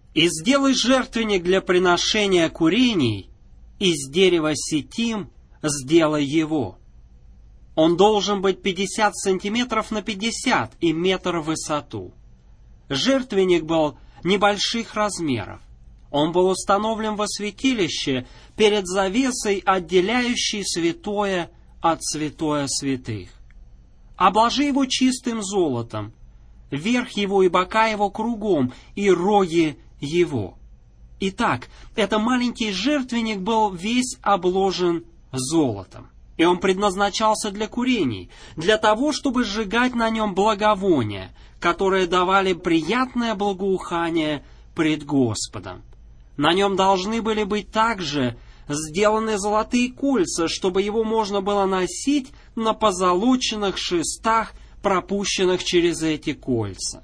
И сделай жертвенник для приношения курений, из дерева ситим сделай его. Он должен быть 50 сантиметров на 50 и метр в высоту. Жертвенник был небольших размеров. Он был установлен во святилище перед завесой, отделяющей святое от святое святых. Обложи его чистым золотом, верх его и бока его кругом, и роги его. Итак, этот маленький жертвенник был весь обложен золотом. И он предназначался для курений, для того, чтобы сжигать на нем благовония, которые давали приятное благоухание пред Господом. На нем должны были быть также сделаны золотые кольца, чтобы его можно было носить на позолоченных шестах, пропущенных через эти кольца.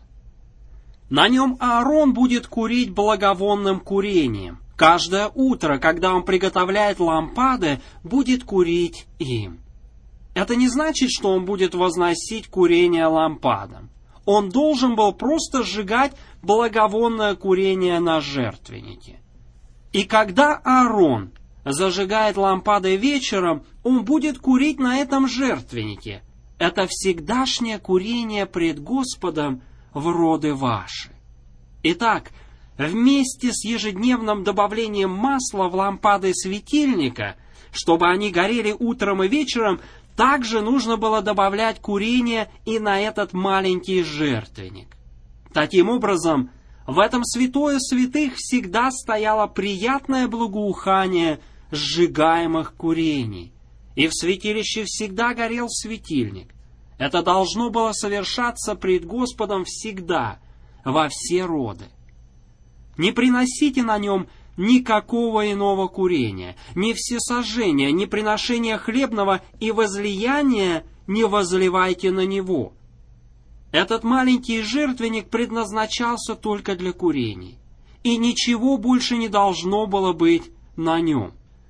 На нем Аарон будет курить благовонным курением. Каждое утро, когда он приготовляет лампады, будет курить им. Это не значит, что он будет возносить курение лампадам. Он должен был просто сжигать благовонное курение на жертвеннике. И когда Аарон зажигает лампады вечером, он будет курить на этом жертвеннике. Это всегдашнее курение пред Господом в роды ваши. Итак, вместе с ежедневным добавлением масла в лампады светильника, чтобы они горели утром и вечером, также нужно было добавлять курение и на этот маленький жертвенник. Таким образом, в этом святое святых всегда стояло приятное благоухание сжигаемых курений, и в святилище всегда горел светильник. Это должно было совершаться пред Господом всегда, во все роды. Не приносите на нем никакого иного курения, ни всесожжения, ни приношения хлебного и возлияния не возливайте на него. Этот маленький жертвенник предназначался только для курений, и ничего больше не должно было быть на нем.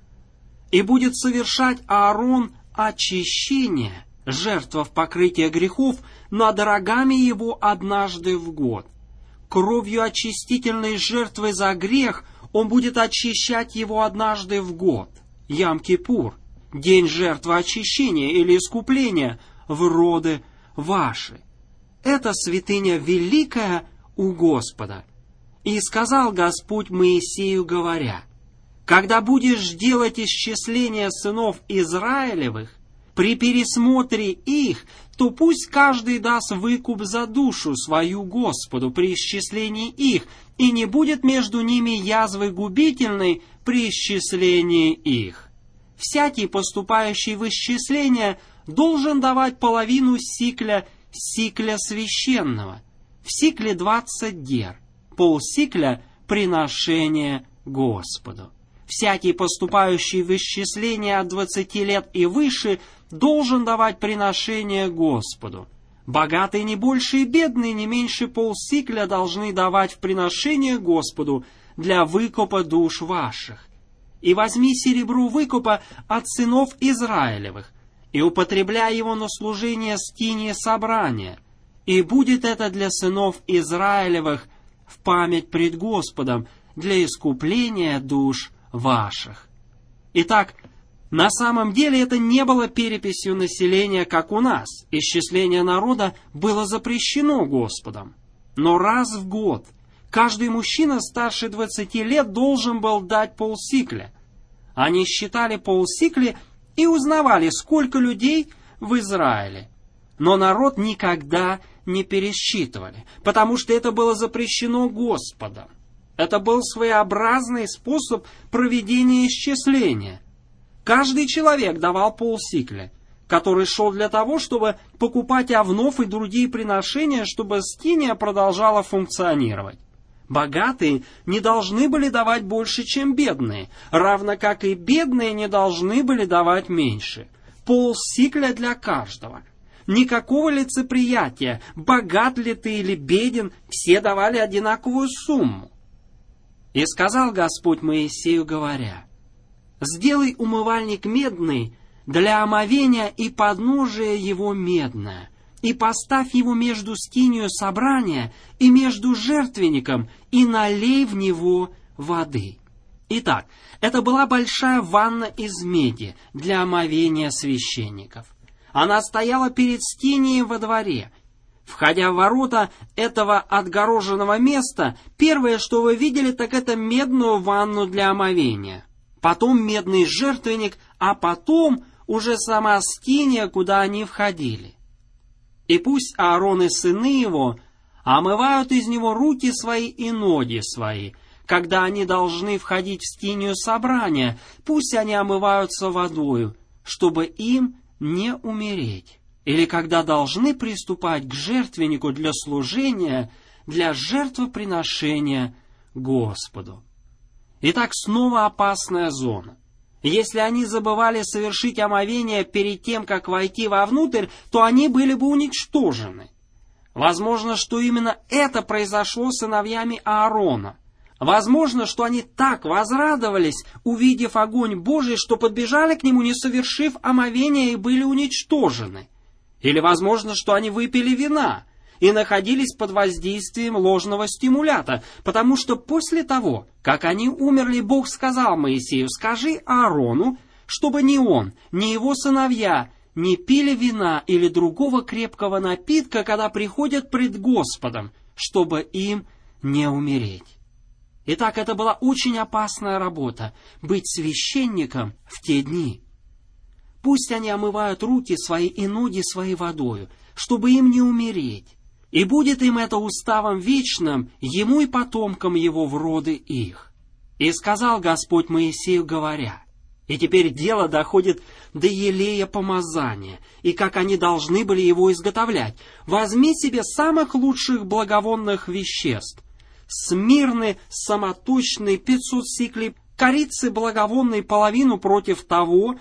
И будет совершать Аарон очищение, жертва в покрытие грехов, над рогами его однажды в год. Кровью очистительной жертвы за грех он будет очищать его однажды в год. Ям-Кипур, день жертвы очищения или искупления в роды ваши. Это святыня великая у Господа. И сказал Господь Моисею, говоря: когда будешь делать исчисление сынов Израилевых, при пересмотре их, то пусть каждый даст выкуп за душу свою Господу при исчислении их, и не будет между ними язвы губительной при исчислении их. Всякий, поступающий в исчисление, должен давать половину сикля священного. В сикле 20 гер, полсикля приношение Господу. Всякий, поступающий в исчисление от 20 лет и выше, должен давать приношение Господу. Богатый не больше и бедный не меньше полсикля должны давать в приношение Господу для выкупа душ ваших. И возьми серебро выкупа от сынов Израилевых, и употребляй его на служение скинии собрания, и будет это для сынов Израилевых в память пред Господом для искупления душ ваших. Итак, на самом деле это не было переписью населения, как у нас. Исчисление народа было запрещено Господом. Но раз в год каждый мужчина старше 20 лет должен был дать полсикля. Они считали полсикля и узнавали, сколько людей в Израиле. Но народ никогда не пересчитывали, потому что это было запрещено Господом. Это был своеобразный способ проведения исчисления. Каждый человек давал полсикля, который шел для того, чтобы покупать овнов и другие приношения, чтобы скиния продолжала функционировать. Богатые не должны были давать больше, чем бедные, равно как и бедные не должны были давать меньше. Полсикля для каждого. Никакого лицеприятия, богат ли ты или беден, все давали одинаковую сумму. И сказал Господь Моисею, говоря: «Сделай умывальник медный для омовения и подножие его медное, и поставь его между скинию собрания и между жертвенником, и налей в него воды». Итак, это была большая ванна из меди для омовения священников. Она стояла перед скинией во дворе. Входя в ворота этого отгороженного места, первое, что вы видели, так это медную ванну для омовения. Потом медный жертвенник, а потом уже сама скиния, куда они входили. И пусть Аарон и сыны его омывают из него руки свои и ноги свои, когда они должны входить в скинию собрания, пусть они омываются водою, чтобы им не умереть. Или когда должны приступать к жертвеннику для служения, для жертвоприношения Господу. Итак, снова опасная зона. Если они забывали совершить омовение перед тем, как войти вовнутрь, то они были бы уничтожены. Возможно, что именно это произошло с сыновьями Аарона. Возможно, что они так возрадовались, увидев огонь Божий, что подбежали к нему, не совершив омовения, и были уничтожены. Или возможно, что они выпили вина и находились под воздействием ложного стимулята, потому что после того, как они умерли, Бог сказал Моисею: «Скажи Аарону, чтобы ни он, ни его сыновья не пили вина или другого крепкого напитка, когда приходят пред Господом, чтобы им не умереть». Итак, это была очень опасная работа — быть священником в те дни. Пусть они омывают руки свои и ноги своей водою, чтобы им не умереть, и будет им это уставом вечным, ему и потомкам его в роды их. И сказал Господь Моисею, говоря, и теперь дело доходит до елея помазания, и как они должны были его изготовлять. Возьми себе самых лучших благовонных веществ: смирны самоточный 500 сиклей, корицы благовонной половину против того,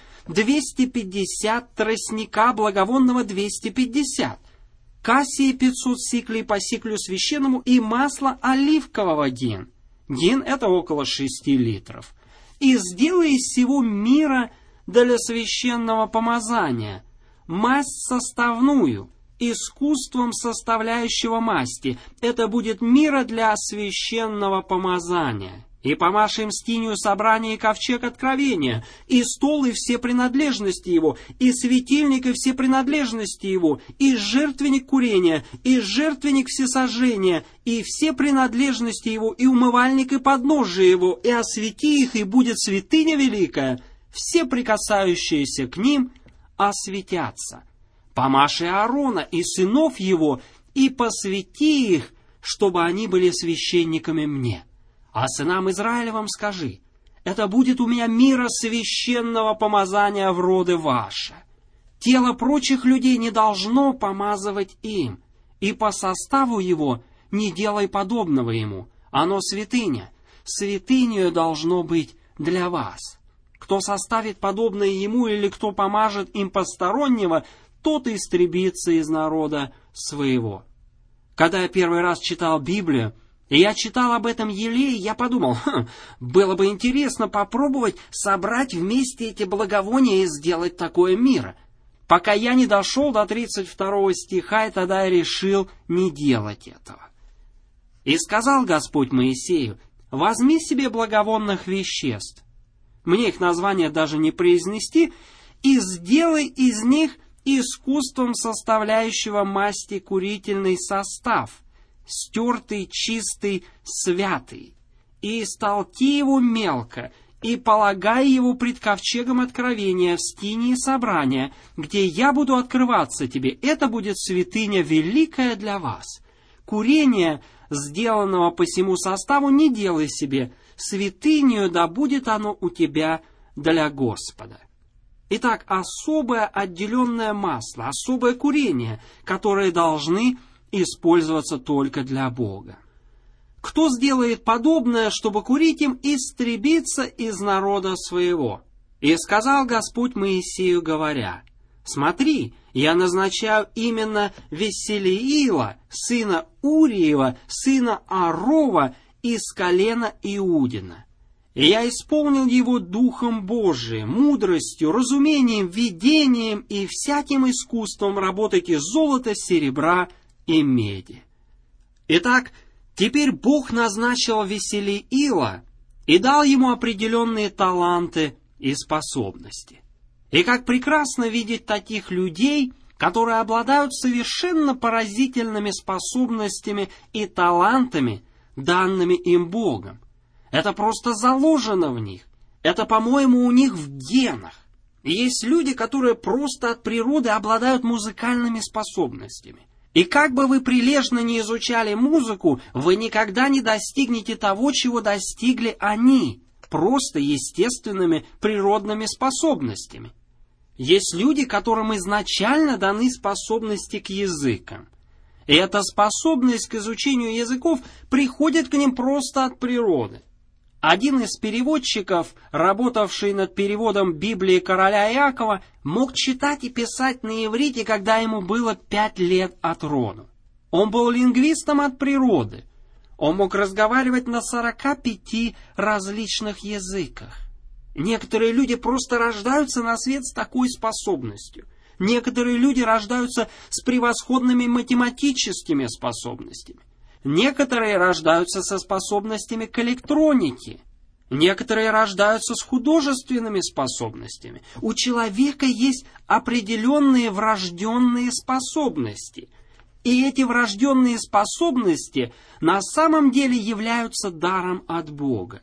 250, тростника благовонного 250, кассии 500 сиклей по сиклю священному и масло оливкового гин. Гин — это около 6 литров. И сделай из всего мира для священного помазания масть составную, искусством составляющего масти. Это будет мира для священного помазания. И помажь им скинию собрания и ковчег откровения, и стол и все принадлежности его, и светильник и все принадлежности его, и жертвенник курения, и жертвенник всесожжения, и все принадлежности его, и умывальник и подножие его, и освети их, и будет святыня великая. Все прикасающиеся к ним осветятся. Помажь и Аарона и сынов его, и посвяти их, чтобы они были священниками мне. А сынам Израилевым скажи: это будет у меня мира священного помазания в роды ваши. Тело прочих людей не должно помазывать им, и по составу его не делай подобного ему. Оно святыня, святынею должно быть для вас. Кто составит подобное ему или кто помажет им постороннего, тот истребится из народа своего. Когда я первый раз читал Библию, и я читал об этом елее, я подумал, было бы интересно попробовать собрать вместе эти благовония и сделать такое миро. Пока я не дошел до 32 стиха, и тогда я решил не делать этого. И сказал Господь Моисею: возьми себе благовонных веществ, мне их название даже не произнести, и сделай из них искусством составляющего масти курительный состав, стертый, чистый, святый, и истолки его мелко, и полагай его пред ковчегом откровения в скинии собрания, где я буду открываться тебе. Это будет святыня великая для вас. Курение, сделанного по сему составу, не делай себе, святынею да будет оно у тебя для Господа. Итак, особое отделенное масло, особое курение, которые должны использоваться только для Бога. Кто сделает подобное, чтобы курить им, истребиться из народа своего? И сказал Господь Моисею, говоря: смотри, я назначаю именно Веселиила, сына Уриева, сына Арова, из колена Иудина. И я исполнил его Духом Божиим, мудростью, разумением, видением и всяким искусством работать из золота, серебра и меди. Итак, теперь Бог назначил Веселиила и дал ему определенные таланты и способности. И как прекрасно видеть таких людей, которые обладают совершенно поразительными способностями и талантами, данными им Богом. Это просто заложено в них. Это, по-моему, у них в генах. И есть люди, которые просто от природы обладают музыкальными способностями. И как бы вы прилежно не изучали музыку, вы никогда не достигнете того, чего достигли они, просто естественными природными способностями. Есть люди, которым изначально даны способности к языкам. И эта способность к изучению языков приходит к ним просто от природы. Один из переводчиков, работавший над переводом Библии короля Иакова, мог читать и писать на иврите, когда ему было 5 лет от роду. Он был лингвистом от природы. Он мог разговаривать на 45 различных языках. Некоторые люди просто рождаются на свет с такой способностью. Некоторые люди рождаются с превосходными математическими способностями. Некоторые рождаются со способностями к электронике. Некоторые рождаются с художественными способностями. У человека есть определенные врожденные способности. И эти врожденные способности на самом деле являются даром от Бога.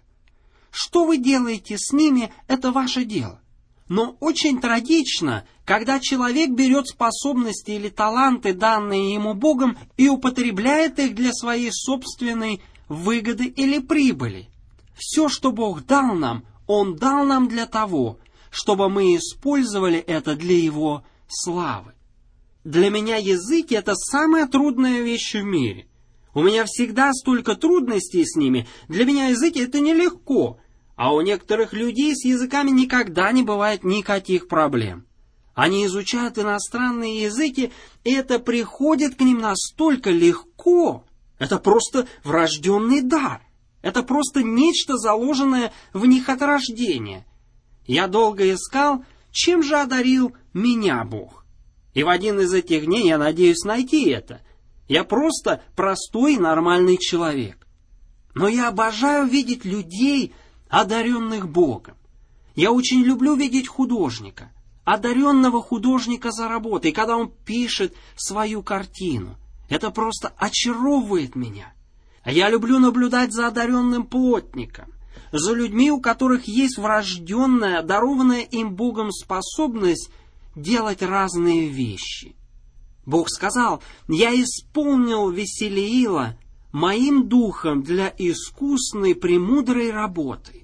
Что вы делаете с ними, это ваше дело. Но очень трагично, когда человек берет способности или таланты, данные ему Богом, и употребляет их для своей собственной выгоды или прибыли. Все, что Бог дал нам, Он дал нам для того, чтобы мы использовали это для Его славы. Для меня языки — это самая трудная вещь в мире. У меня всегда столько трудностей с ними. Для меня языки — это нелегко. А у некоторых людей с языками никогда не бывает никаких проблем. Они изучают иностранные языки, и это приходит к ним настолько легко. Это просто врожденный дар. Это просто нечто, заложенное в них от рождения. Я долго искал, чем же одарил меня Бог. И в один из этих дней я надеюсь найти это. Я просто простой и нормальный человек. Но я обожаю видеть людей, одаренных Богом. Я очень люблю видеть художника, одаренного художника за работой, когда он пишет свою картину. Это просто очаровывает меня. Я люблю наблюдать за одаренным плотником, за людьми, у которых есть врожденная, дарованная им Богом способность делать разные вещи. Бог сказал: «Я исполнил Веселиила моим духом для искусной, премудрой работы».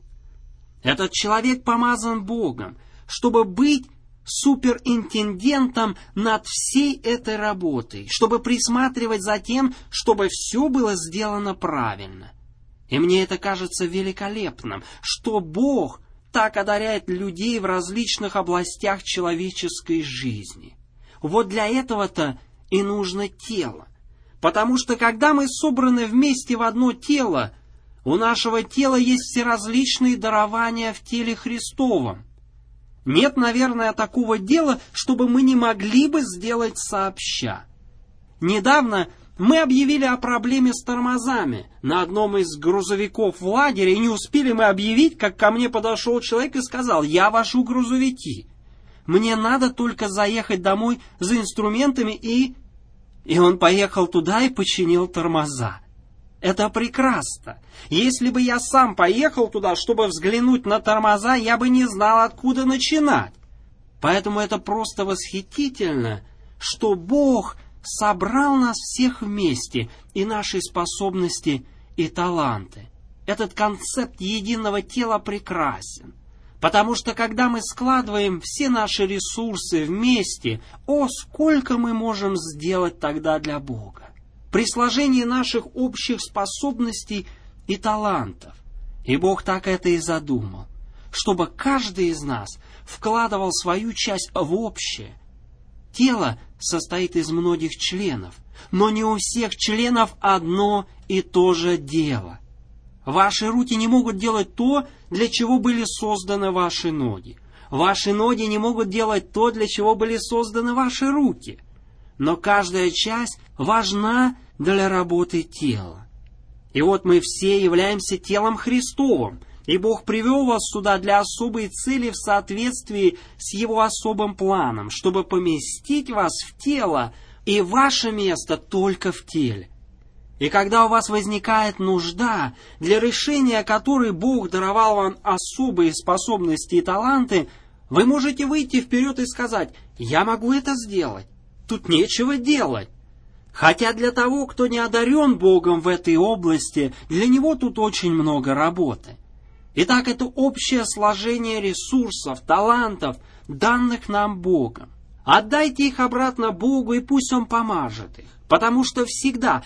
Этот человек помазан Богом, чтобы быть суперинтендентом над всей этой работой, чтобы присматривать за тем, чтобы все было сделано правильно. И мне это кажется великолепным, что Бог так одаряет людей в различных областях человеческой жизни. Вот для этого-то и нужно тело. Потому что когда мы собраны вместе в одно тело, у нашего тела есть всеразличные дарования в теле Христовом. Нет, наверное, такого дела, чтобы мы не могли бы сделать сообща. Недавно мы объявили о проблеме с тормозами на одном из грузовиков в лагере, и не успели мы объявить, как ко мне подошел человек и сказал: «Я вожу грузовики. Мне надо только заехать домой за инструментами и...» И он поехал туда и починил тормоза. Это прекрасно. Если бы я сам поехал туда, чтобы взглянуть на тормоза, я бы не знал, откуда начинать. Поэтому это просто восхитительно, что Бог собрал нас всех вместе, и наши способности, и таланты. Этот концепт единого тела прекрасен. Потому что когда мы складываем все наши ресурсы вместе, сколько мы можем сделать тогда для Бога. При сложении наших общих способностей и талантов. И Бог так это и задумал, чтобы каждый из нас вкладывал свою часть в общее. Тело состоит из многих членов, но не у всех членов одно и то же дело. Ваши руки не могут делать то, для чего были созданы ваши ноги. Ваши ноги не могут делать то, для чего были созданы ваши руки. Но каждая часть важна для работы тела. И вот мы все являемся телом Христовым, и Бог привел вас сюда для особой цели в соответствии с Его особым планом, чтобы поместить вас в тело, и ваше место только в теле. И когда у вас возникает нужда, для решения которой Бог даровал вам особые способности и таланты, вы можете выйти вперед и сказать: «Я могу это сделать, тут нечего делать». Хотя для того, кто не одарен Богом в этой области, для него тут очень много работы. Итак, это общее сложение ресурсов, талантов, данных нам Богом. Отдайте их обратно Богу, и пусть Он помажет их. Потому что всегда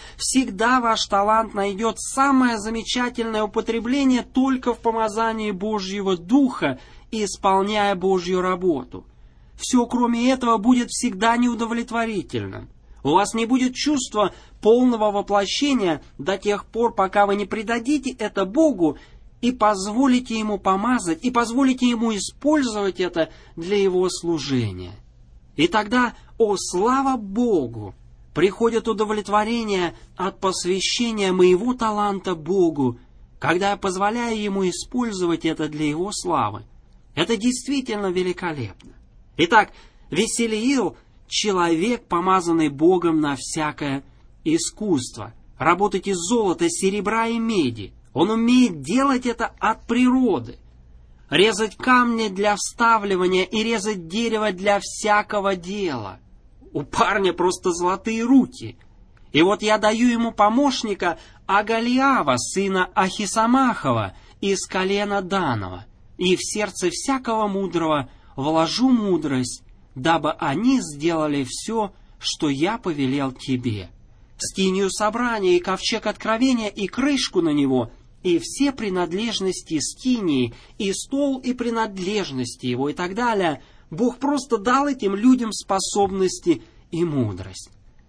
ваш талант найдет самое замечательное употребление только в помазании Божьего Духа и исполняя Божью работу. Все, кроме этого, будет всегда неудовлетворительным. У вас не будет чувства полного воплощения до тех пор, пока вы не предадите это Богу и позволите Ему помазать, и позволите Ему использовать это для Его служения. И тогда, слава Богу, приходит удовлетворение от посвящения моего таланта Богу, когда я позволяю Ему использовать это для Его славы. Это действительно великолепно. Итак, Веселиил — человек, помазанный Богом на всякое искусство. Работать из золота, серебра и меди. Он умеет делать это от природы. Резать камни для вставливания и резать дерево для всякого дела. У парня просто золотые руки. И вот я даю ему помощника Агалиава, сына Ахисамахова, из колена Данова, и в сердце всякого мудрого вложу мудрость, дабы они сделали все, что я повелел тебе. Скинию собрания и ковчег откровения и крышку на него, и все принадлежности скинии, и стол и принадлежности его, и так далее. Бог просто дал этим людям способности и мудрость.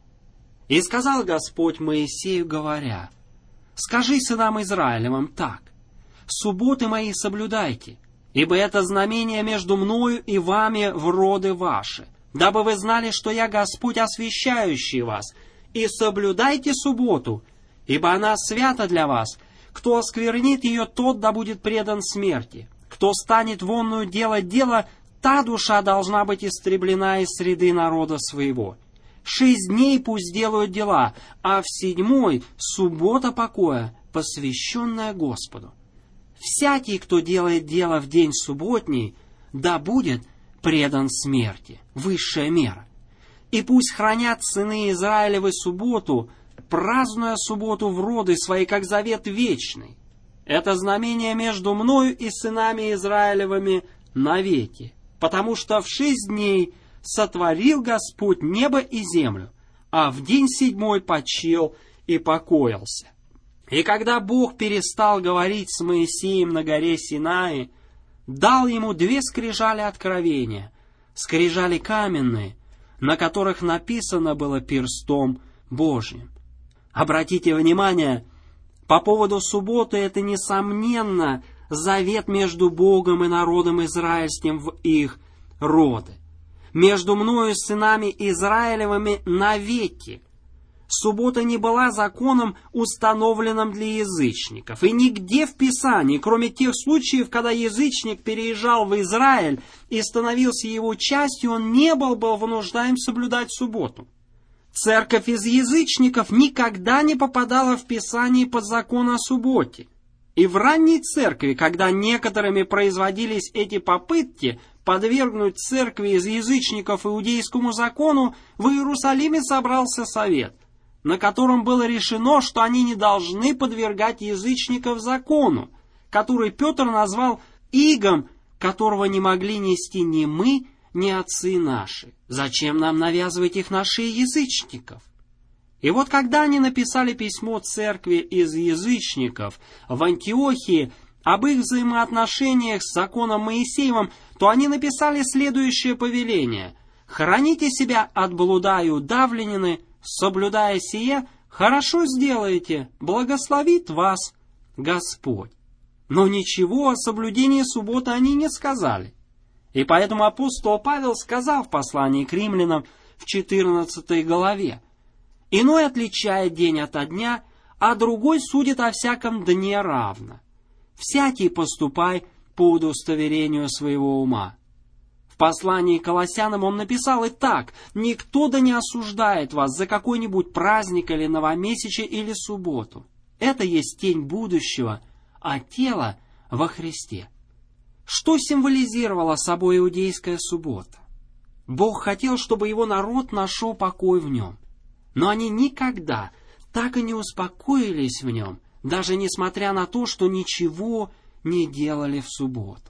И сказал Господь Моисею, говоря: «Скажи сынам Израилевым так: субботы мои соблюдайте, ибо это знамение между мною и вами в роды ваши, дабы вы знали, что я Господь, освящающий вас, и соблюдайте субботу, ибо она свята для вас. Кто осквернит ее, тот да будет предан смерти. Кто станет вонную делать дело, та душа должна быть истреблена из среды народа своего. 6 дней пусть делают дела, а в 7-й суббота покоя, посвященная Господу. Всякий, кто делает дело в день субботний, да будет предан смерти». Высшая мера. «И пусть хранят сыны Израилевы субботу, празднуя субботу в роды свои, как завет вечный. Это знамение между мною и сынами Израилевыми навеки, потому что в 6 дней сотворил Господь небо и землю, а в день 7 почил и покоился». И когда Бог перестал говорить с Моисеем на горе Синai, дал ему 2 скрижали откровения, скрижали каменные, на которых написано было перстом Божьим. Обратите внимание, по поводу субботы это, несомненно, завет между Богом и народом израильским в их роды. Между мною и сынами Израилевыми навеки. Суббота не была законом, установленным для язычников. И нигде в Писании, кроме тех случаев, когда язычник переезжал в Израиль и становился его частью, он не был вынуждаем соблюдать субботу. Церковь из язычников никогда не попадала в Писание под закон о субботе. И в ранней церкви, когда некоторыми производились эти попытки подвергнуть церкви из язычников иудейскому закону, в Иерусалиме собрался совет, на котором было решено, что они не должны подвергать язычников закону, который Петр назвал игом, которого не могли нести ни мы, ни отцы наши. Зачем нам навязывать их на шеи язычников? И вот когда они написали письмо церкви из язычников в Антиохии об их взаимоотношениях с законом Моисеевым, то они написали следующее повеление: «Храните себя от блуда и удавленины, соблюдая сие, хорошо сделаете, благословит вас Господь». Но ничего о соблюдении субботы они не сказали. И поэтому апостол Павел сказал в послании к римлянам в 14 главе: «Иной отличает день ото дня, а другой судит о всяком дне равно. Всякий поступай по удостоверению своего ума». В послании к Колоссянам он написал и так: «Никто да не осуждает вас за какой-нибудь праздник или новомесячие или субботу. Это есть тень будущего, а тело во Христе». Что символизировала собой иудейская суббота? Бог хотел, чтобы его народ нашел покой в нем. Но они никогда так и не успокоились в нем, даже несмотря на то, что ничего не делали в субботу.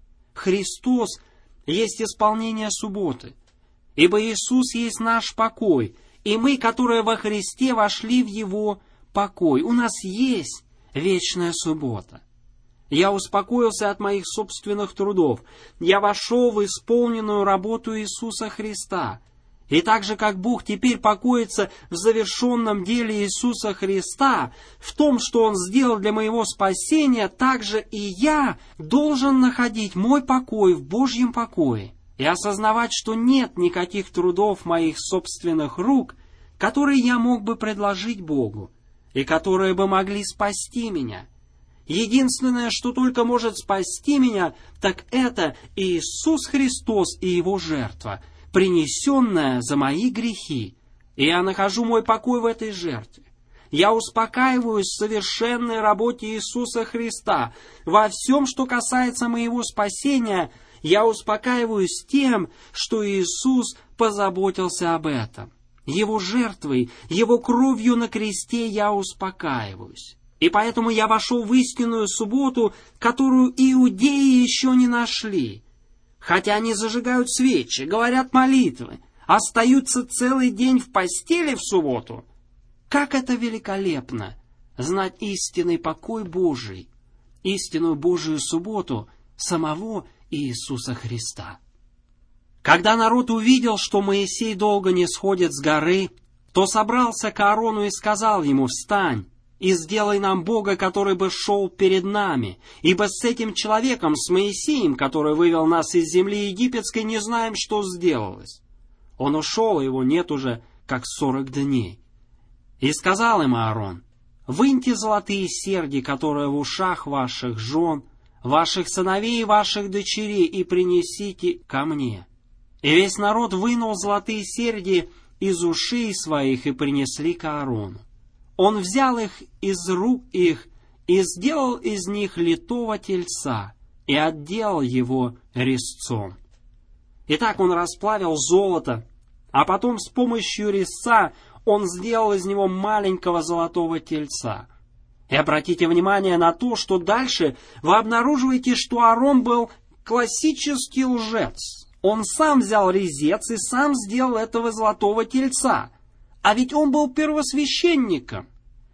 Христос есть исполнение субботы, ибо Иисус есть наш покой, и мы, которые во Христе, вошли в Его покой. У нас есть вечная суббота. Я успокоился от моих собственных трудов. Я вошел в исполненную работу Иисуса Христа. И так же, как Бог теперь покоится в завершенном деле Иисуса Христа, в том, что Он сделал для моего спасения, так же и я должен находить мой покой в Божьем покое и осознавать, что нет никаких трудов моих собственных рук, которые я мог бы предложить Богу и которые бы могли спасти меня. Единственное, что только может спасти меня, так это Иисус Христос и Его жертва, принесенная за мои грехи. И я нахожу мой покой в этой жертве. Я успокаиваюсь в совершенной работе Иисуса Христа. Во всем, что касается моего спасения, я успокаиваюсь тем, что Иисус позаботился об этом. Его жертвой, Его кровью на кресте я успокаиваюсь. И поэтому я вошел в истинную субботу, которую иудеи еще не нашли. Хотя они зажигают свечи, говорят молитвы, остаются целый день в постели в субботу. Как это великолепно знать истинный покой Божий, истинную Божию субботу самого Иисуса Христа. Когда народ увидел, что Моисей долго не сходит с горы, то собрался к Аарону и сказал ему: «Встань и сделай нам Бога, который бы шел перед нами, ибо с этим человеком, с Моисеем, который вывел нас из земли египетской, не знаем, что сделалось». Он ушел, его нет уже, как 40 дней. И сказал им Аарон: «Выньте золотые серьги, которые в ушах ваших жен, ваших сыновей и ваших дочерей, и принесите ко мне». И весь народ вынул золотые серьги из ушей своих и принесли к Аарону. Он взял их из рук их и сделал из них литого тельца и отделал его резцом. Итак, он расплавил золото, а потом с помощью резца он сделал из него маленького золотого тельца. И обратите внимание на то, что дальше вы обнаруживаете, что Аарон был классический лжец. Он сам взял резец и сам сделал этого золотого тельца. А ведь он был первосвященником.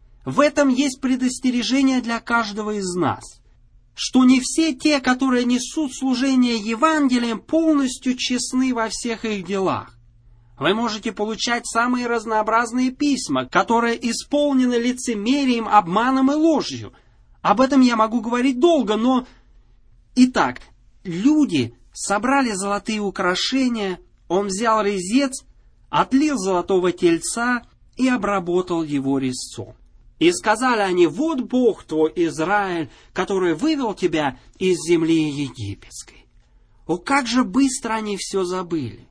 В этом есть предостережение для каждого из нас, что не все те, которые несут служение Евангелием, полностью честны во всех их делах. Вы можете получать самые разнообразные письма, которые исполнены лицемерием, обманом и ложью. Об этом я могу говорить долго, но... Итак, люди собрали золотые украшения, он взял резец, отлил золотого тельца и обработал его резцом. И сказали они: «Вот Бог твой, Израиль, который вывел тебя из земли египетской». О, как же быстро они все забыли!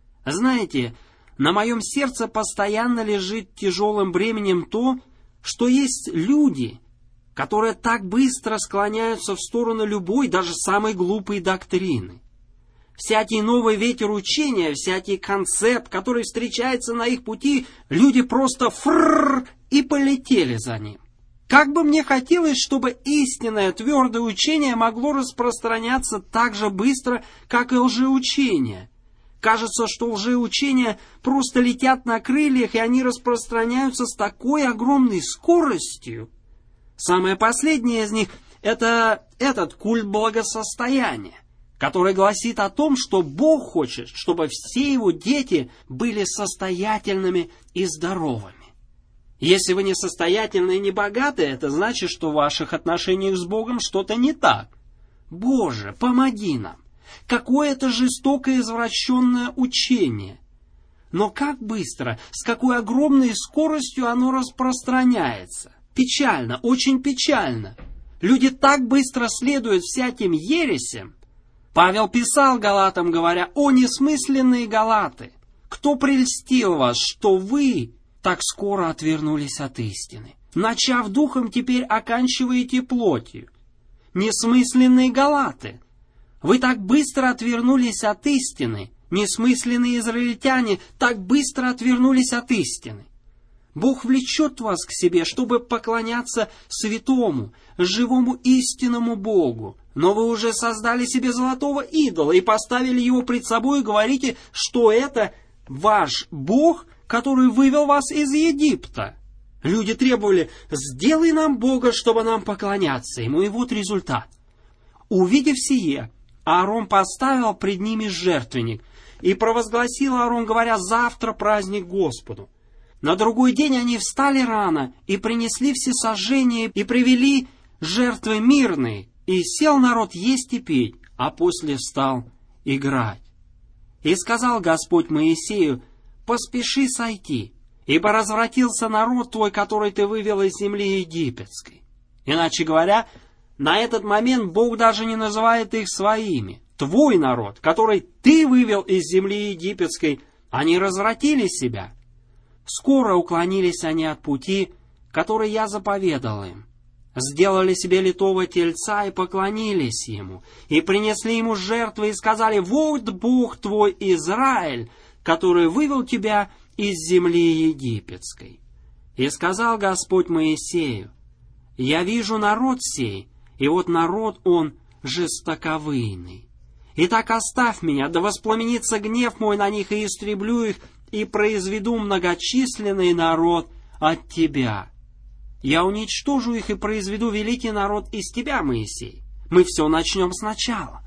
Знаете, на моем сердце постоянно лежит тяжелым бременем то, что есть люди, которые так быстро склоняются в сторону любой, даже самой глупой доктрины. Всякий новый ветер учения, всякий концепт, который встречается на их пути, люди просто фрррр и полетели за ним. Как бы мне хотелось, чтобы истинное твердое учение могло распространяться так же быстро, как и лжеучение. Кажется, что лжеучения просто летят на крыльях, и они распространяются с такой огромной скоростью. Самое последнее из них – это этот культ благосостояния, который гласит о том, что Бог хочет, чтобы все Его дети были состоятельными и здоровыми. Если вы несостоятельны и не богаты, это значит, что в ваших отношениях с Богом что-то не так. Боже, помоги нам! Какое это жестокое извращенное учение! Но как быстро, с какой огромной скоростью оно распространяется! Печально, очень печально! Люди так быстро следуют всяким ересям. Павел писал Галатам, говоря: «О несмысленные Галаты! Кто прельстил вас, что вы так скоро отвернулись от истины? Начав духом, теперь оканчиваете плотью. Несмысленные Галаты! Вы так быстро отвернулись от истины, несмысленные израильтяне так быстро отвернулись от истины. Бог влечет вас к себе, чтобы поклоняться святому, живому истинному Богу. Но вы уже создали себе золотого идола и поставили его пред собой и говорите, что это ваш Бог, который вывел вас из Египта. Люди требовали: сделай нам Бога, чтобы нам поклоняться ему. И вот результат. Увидев сие, Аарон поставил пред ними жертвенник, и провозгласил Аарон, говоря: завтра праздник Господу. На другой день они встали рано и принесли всесожжение и привели жертвы мирные, и сел народ есть и пить, а после встал играть. И сказал Господь Моисею: поспеши сойти, ибо развратился народ твой, который ты вывел из земли египетской. Иначе говоря, на этот момент Бог даже не называет их своими. Твой народ, который ты вывел из земли египетской, они развратили себя. Скоро уклонились они от пути, который я заповедал им. Сделали себе литого тельца и поклонились ему, и принесли ему жертвы, и сказали: вот Бог твой Израиль, который вывел тебя из земли египетской. И сказал Господь Моисею: я вижу народ сей, и вот народ он жестоковыйный. Итак, оставь меня, да воспламенится гнев мой на них, и истреблю их, и произведу многочисленный народ от тебя. Я уничтожу их и произведу великий народ из тебя, Моисей. Мы все начнем сначала.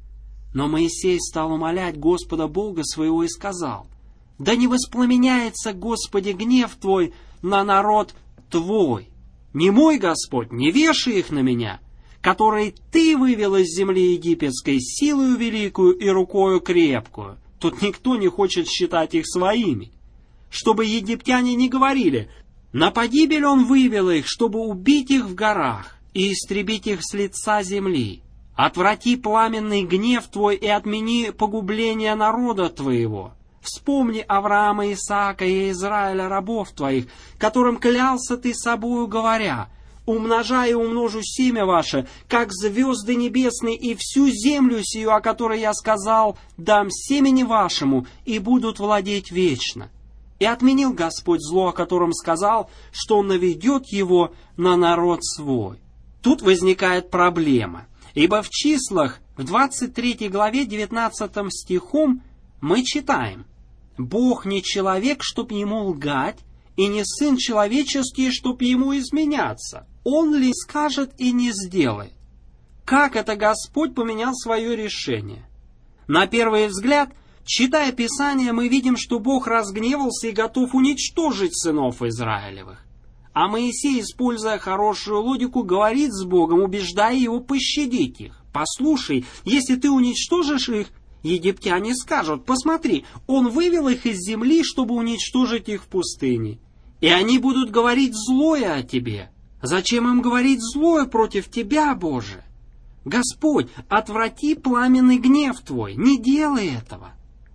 Но Моисей стал умолять Господа Бога своего и сказал: да не воспламеняется, Господи, гнев твой на народ твой. Не мой Господь, не вешай их на меня, который ты вывел из земли египетской силою великую и рукою крепкую. Тут никто не хочет считать их своими. Чтобы египтяне не говорили: на погибель он вывел их, чтобы убить их в горах и истребить их с лица земли. Отврати пламенный гнев твой и отмени погубление народа твоего. Вспомни Авраама, Исаака и Израиля, рабов твоих, которым клялся ты собою, говоря: умножай и умножу семя ваше, как звезды небесные, и всю землю сию, о которой я сказал, дам семени вашему, и будут владеть вечно. И отменил Господь зло, о котором сказал, что Он наведет его на народ свой. Тут возникает проблема, ибо в числах, в 23 главе 19 стихом, мы читаем: «Бог не человек, чтоб ему лгать, и не сын человеческий, чтоб ему изменяться. Он ли скажет и не сделает?» Как это Господь поменял свое решение? На первый взгляд, читая Писание, мы видим, что Бог разгневался и готов уничтожить сынов Израилевых. А Моисей, используя хорошую логику, говорит с Богом, убеждая его пощадить их. «Послушай, если ты уничтожишь их, египтяне скажут: посмотри, он вывел их из земли, чтобы уничтожить их в пустыне. И они будут говорить злое о тебе. Зачем им говорить злое против тебя, Боже? Господь, отврати пламенный гнев твой, не делай этого».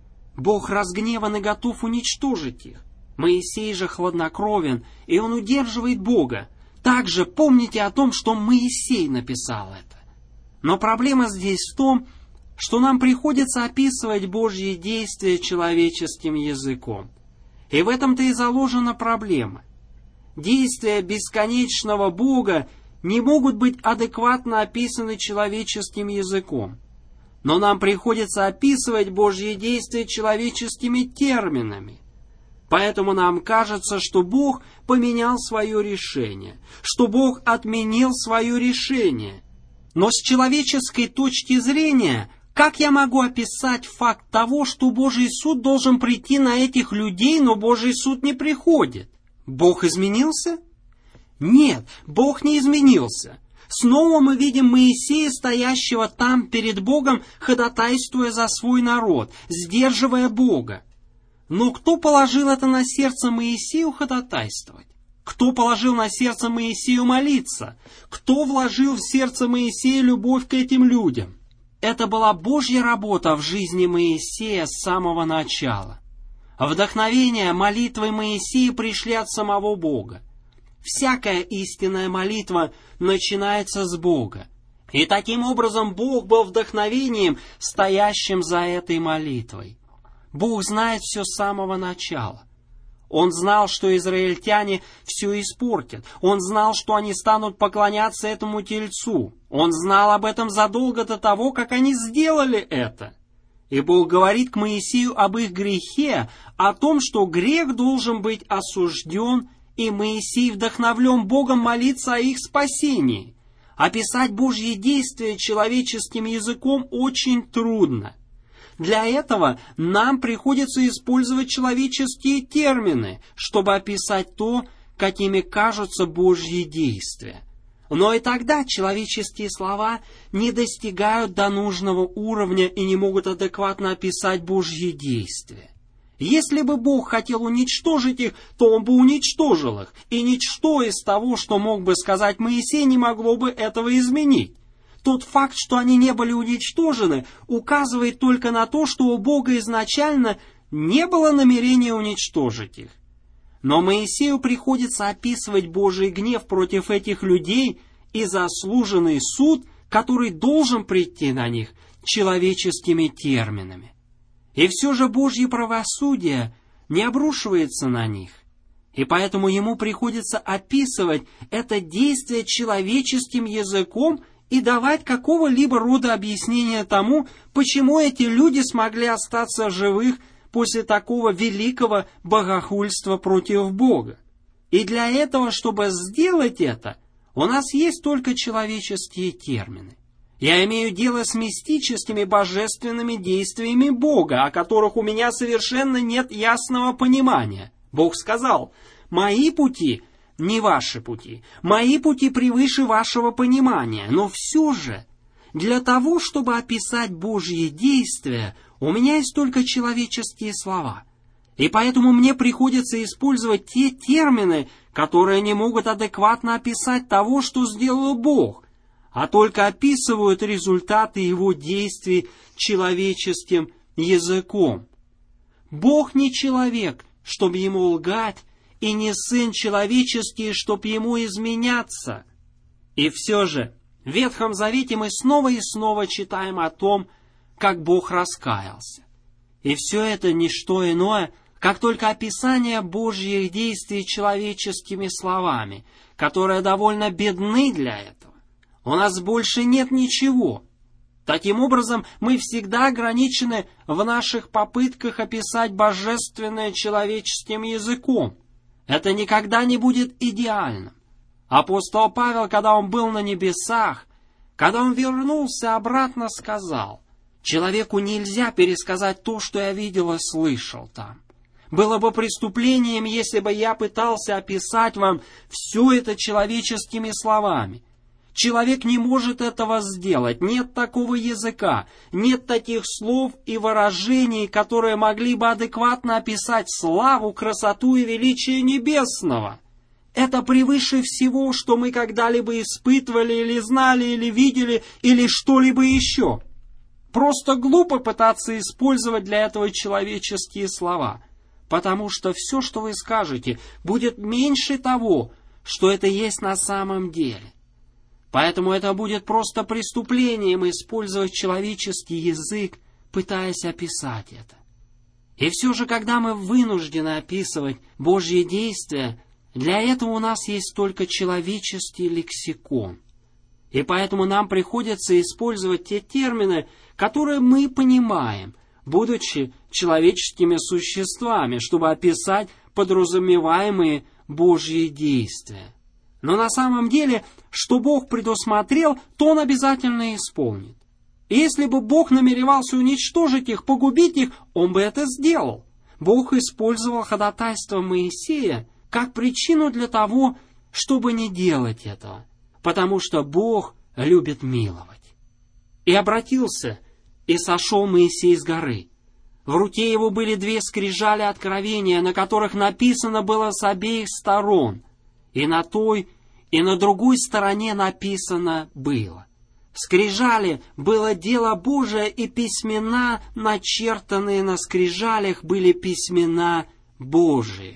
Бог разгневан и готов уничтожить их. Моисей же хладнокровен, и он удерживает Бога. Также помните о том, что Моисей написал это. Но проблема здесь в том, что нам приходится описывать Божьи действия человеческим языком. И в этом-то и заложена проблема. Действия бесконечного Бога не могут быть адекватно описаны человеческим языком. Но нам приходится описывать Божьи действия человеческими терминами. Поэтому нам кажется, что Бог поменял свое решение, что Бог отменил свое решение. Но с человеческой точки зрения, как я могу описать факт того, что Божий суд должен прийти на этих людей, но Божий суд не приходит? Бог изменился? Нет, Бог не изменился. Снова мы видим Моисея, стоящего там перед Богом, ходатайствуя за свой народ, сдерживая Бога. Но кто положил это на сердце Моисею ходатайствовать? Кто положил на сердце Моисею молиться? Кто вложил в сердце Моисея любовь к этим людям? Это была Божья работа в жизни Моисея с самого начала. Вдохновение, молитвы Моисея пришли от самого Бога. Всякая истинная молитва начинается с Бога. И таким образом Бог был вдохновением, стоящим за этой молитвой. Бог знает все с самого начала. Он знал, что израильтяне все испортят. Он знал, что они станут поклоняться этому тельцу. Он знал об этом задолго до того, как они сделали это. И Бог говорит к Моисею об их грехе, о том, что грех должен быть осужден, и Моисей вдохновлен Богом молиться о их спасении. Описать Божьи действия человеческим языком очень трудно. Для этого нам приходится использовать человеческие термины, чтобы описать то, какими кажутся Божьи действия. Но и тогда человеческие слова не достигают до нужного уровня и не могут адекватно описать Божьи действия. Если бы Бог хотел уничтожить их, то Он бы уничтожил их, и ничто из того, что мог бы сказать Моисей, не могло бы этого изменить. Тот факт, что они не были уничтожены, указывает только на то, что у Бога изначально не было намерения уничтожить их. Но Моисею приходится описывать Божий гнев против этих людей и заслуженный суд, который должен прийти на них человеческими терминами. И все же Божье правосудие не обрушивается на них. И поэтому ему приходится описывать это действие человеческим языком и давать какого-либо рода объяснение тому, почему эти люди смогли остаться живых после такого великого богохульства против Бога. И для этого, чтобы сделать это, у нас есть только человеческие термины. Я имею дело с мистическими божественными действиями Бога, о которых у меня совершенно нет ясного понимания. Бог сказал: «Мои пути не ваши пути, мои пути превыше вашего понимания». Но все же, для того, чтобы описать Божьи действия, у меня есть только человеческие слова. И поэтому мне приходится использовать те термины, которые не могут адекватно описать того, что сделал Бог, а только описывают результаты Его действий человеческим языком. Бог не человек, чтобы Ему лгать, и не Сын человеческий, чтоб Ему изменяться. И все же в Ветхом Завете мы снова и снова читаем о том, как Бог раскаялся. И все это не что иное, как только описание Божьих действий человеческими словами, которые довольно бедны для этого. У нас больше нет ничего. Таким образом, мы всегда ограничены в наших попытках описать божественное человеческим языком. Это никогда не будет идеальным. Апостол Павел, когда он был на небесах, когда он вернулся обратно, сказал: «Человеку нельзя пересказать то, что я видел и слышал там. Было бы преступлением, если бы я пытался описать вам все это человеческими словами. Человек не может этого сделать, нет такого языка, нет таких слов и выражений, которые могли бы адекватно описать славу, красоту и величие небесного. Это превыше всего, что мы когда-либо испытывали или знали, или видели, или что-либо еще. Просто глупо пытаться использовать для этого человеческие слова, потому что все, что вы скажете, будет меньше того, что это есть на самом деле. Поэтому это будет просто преступлением использовать человеческий язык, пытаясь описать это. И все же, когда мы вынуждены описывать Божьи действия, для этого у нас есть только человеческий лексикон. И поэтому нам приходится использовать те термины, которые мы понимаем, будучи человеческими существами, чтобы описать подразумеваемые Божьи действия. Но на самом деле, что Бог предусмотрел, то Он обязательно исполнит. И если бы Бог намеревался уничтожить их, погубить их, Он бы это сделал. Бог использовал ходатайство Моисея, как причину для того, чтобы не делать этого, потому что Бог любит миловать. И обратился, и сошел Моисей с горы. В руке его были 2 скрижали откровения, на которых написано было с обеих сторон, и на той, и на другой стороне написано было. Скрижали было дело Божие, и письмена, начертанные на скрижалях, были письмена Божии.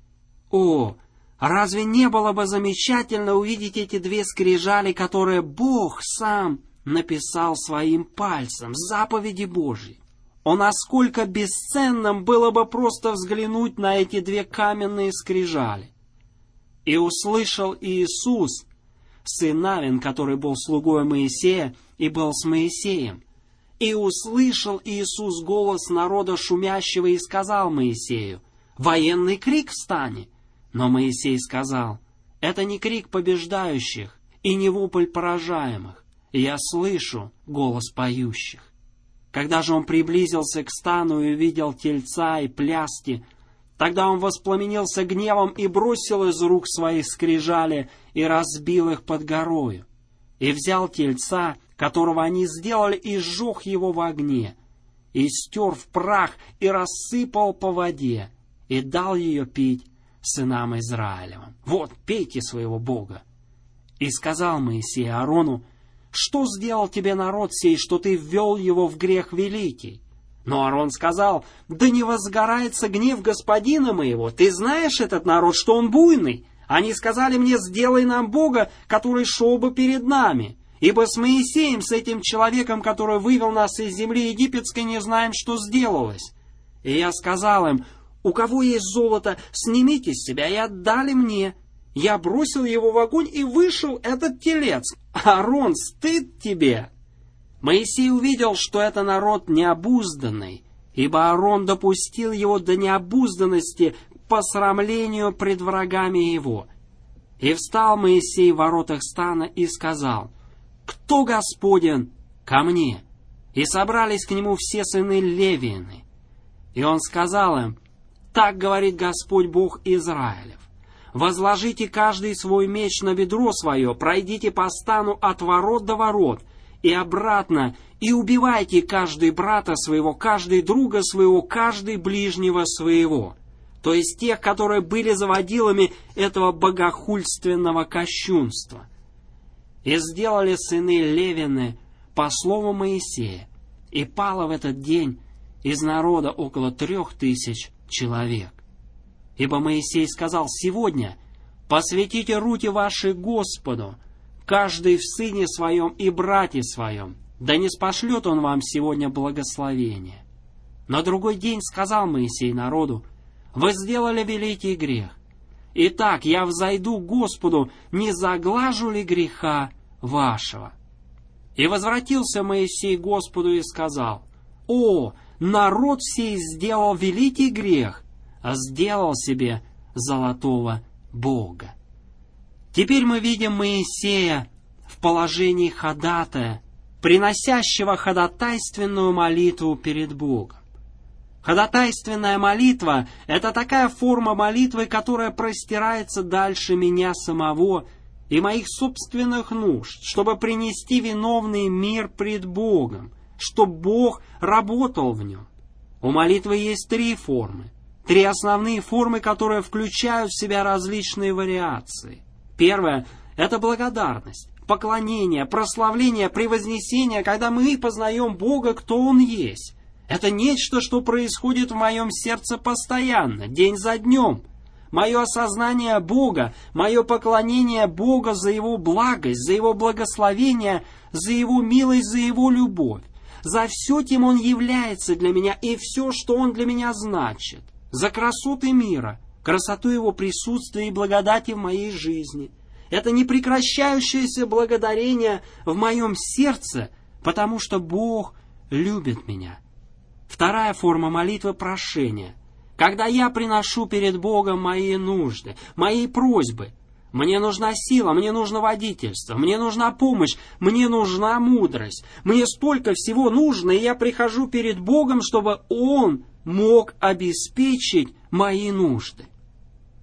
О, разве не было бы замечательно увидеть эти 2 скрижали, которые Бог сам написал своим пальцем, заповеди Божьи? О, насколько бесценным было бы просто взглянуть на эти 2 каменные скрижали. И услышал Иисус, сын Навин, который был слугой Моисея и был с Моисеем. И услышал Иисус голос народа шумящего и сказал Моисею: «Военный крик встань!» Но Моисей сказал: «Это не крик побеждающих и не вопль поражаемых. Я слышу голос поющих». Когда же он приблизился к стану и увидел тельца и пляски, тогда он воспламенился гневом и бросил из рук своих скрижали и разбил их под горою. И взял тельца, которого они сделали, и сжег его в огне, и стер в прах, и рассыпал по воде, и дал ее пить сынам Израилевым. Вот, пейте своего Бога. И сказал Моисей Аарону: «Что сделал тебе народ сей, что ты ввел его в грех великий?» Но Аарон сказал: «Да не возгорается гнев господина моего. Ты знаешь этот народ, что он буйный. Они сказали мне: сделай нам Бога, который шел бы перед нами. Ибо с Моисеем, с этим человеком, который вывел нас из земли египетской, не знаем, что сделалось». И я сказал им: «У кого есть золото, снимите с себя и отдали мне». Я бросил его в огонь, и вышел этот телец. Аарон, стыд тебе!» Моисей увидел, что это народ необузданный, ибо Аарон допустил его до необузданности к посрамлению пред врагами его. И встал Моисей в воротах стана и сказал: «Кто Господен? Ко мне!» И собрались к нему все сыны Левиины. И он сказал им: «Так говорит Господь Бог Израилев: возложите каждый свой меч на бедро свое, пройдите по стану от ворот до ворот, и обратно, и убивайте каждый брата своего, каждый друга своего, каждый ближнего своего». То есть тех, которые были заводилами этого богохульственного кощунства. И сделали сыны Левины по слову Моисея, и пало в этот день из народа около 3000 человек. Ибо Моисей сказал: «Сегодня посвятите руки ваши Господу, каждый в сыне своем и брате своем, да не спошлет он вам сегодня благословение». На другой день сказал Моисей народу: «Вы сделали великий грех. Итак, я взойду к Господу, не заглажу ли греха вашего?» И возвратился Моисей к Господу и сказал: «О, народ сей сделал великий грех, а сделал себе золотого бога». Теперь мы видим Моисея в положении ходатая, приносящего ходатайственную молитву перед Богом. Ходатайственная молитва — это такая форма молитвы, которая простирается дальше меня самого и моих собственных нужд, чтобы принести виновный мир пред Богом, чтобы Бог работал в нем. У молитвы есть 3 формы. 3 основные формы, которые включают в себя различные вариации. Первая — это благодарность, поклонение, прославление, превознесение, когда мы познаем Бога, кто Он есть. Это нечто, что происходит в моем сердце постоянно, день за днем. Мое осознание Бога, мое поклонение Бога за Его благость, за Его благословение, за Его милость, за Его любовь. За все, кем Он является для меня и все, что Он для меня значит. За красоты мира, красоту Его присутствия и благодати в моей жизни. Это непрекращающееся благодарение в моем сердце, потому что Бог любит меня. Вторая форма молитвы — прошение. Когда я приношу перед Богом мои нужды, мои просьбы. Мне нужна сила, мне нужно водительство, мне нужна помощь, мне нужна мудрость. Мне столько всего нужно, и я прихожу перед Богом, чтобы Он мог обеспечить мои нужды.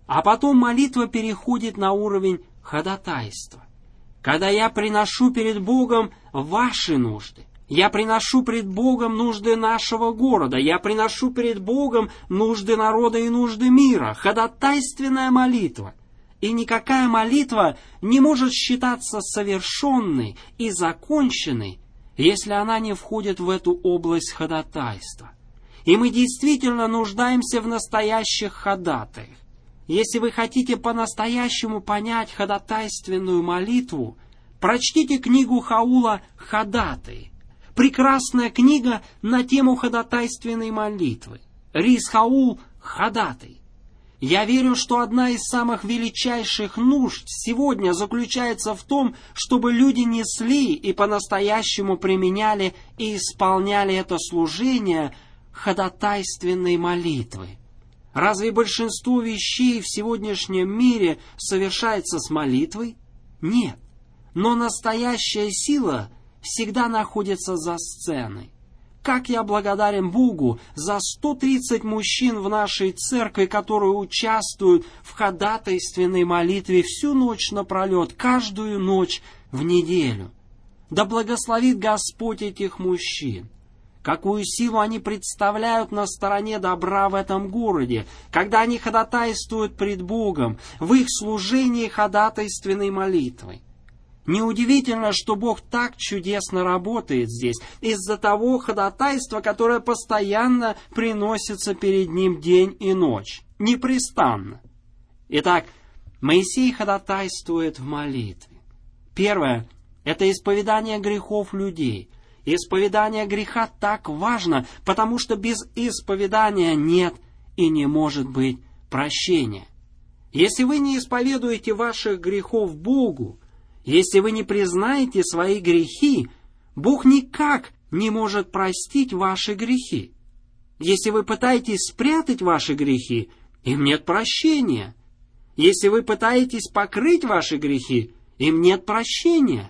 А потом молитва переходит на уровень ходатайства. Когда я приношу перед Богом ваши нужды, я приношу пред Богом нужды нашего города, я приношу перед Богом нужды народа и нужды мира, ходатайственная молитва. И никакая молитва не может считаться совершенной и законченной, если она не входит в эту область ходатайства. И мы действительно нуждаемся в настоящих ходатаях. Если вы хотите по-настоящему понять ходатайственную молитву, прочтите книгу Хаула «Ходатай». Прекрасная книга на тему ходатайственной молитвы. Рис Хаул «Ходатай». Я верю, что одна из самых величайших нужд сегодня заключается в том, чтобы люди несли и по-настоящему применяли и исполняли это служение ходатайственной молитвы. Разве большинство вещей в сегодняшнем мире совершается с молитвой? Нет. Но настоящая сила всегда находится за сценой. Как я благодарен Богу за 130 мужчин в нашей церкви, которые участвуют в ходатайственной молитве всю ночь напролет, каждую ночь в неделю. Да благословит Господь этих мужчин. Какую силу они представляют на стороне добра в этом городе, когда они ходатайствуют пред Богом в их служении ходатайственной молитвой. Неудивительно, что Бог так чудесно работает здесь, из-за того ходатайства, которое постоянно приносится перед Ним день и ночь, непрестанно. Итак, Моисей ходатайствует в молитве. Первое – это исповедание грехов людей. Исповедание греха так важно, потому что без исповедания нет и не может быть прощения. Если вы не исповедуете ваших грехов Богу, если вы не признаете свои грехи, Бог никак не может простить ваши грехи. Если вы пытаетесь спрятать ваши грехи, им нет прощения. Если вы пытаетесь покрыть ваши грехи, им нет прощения.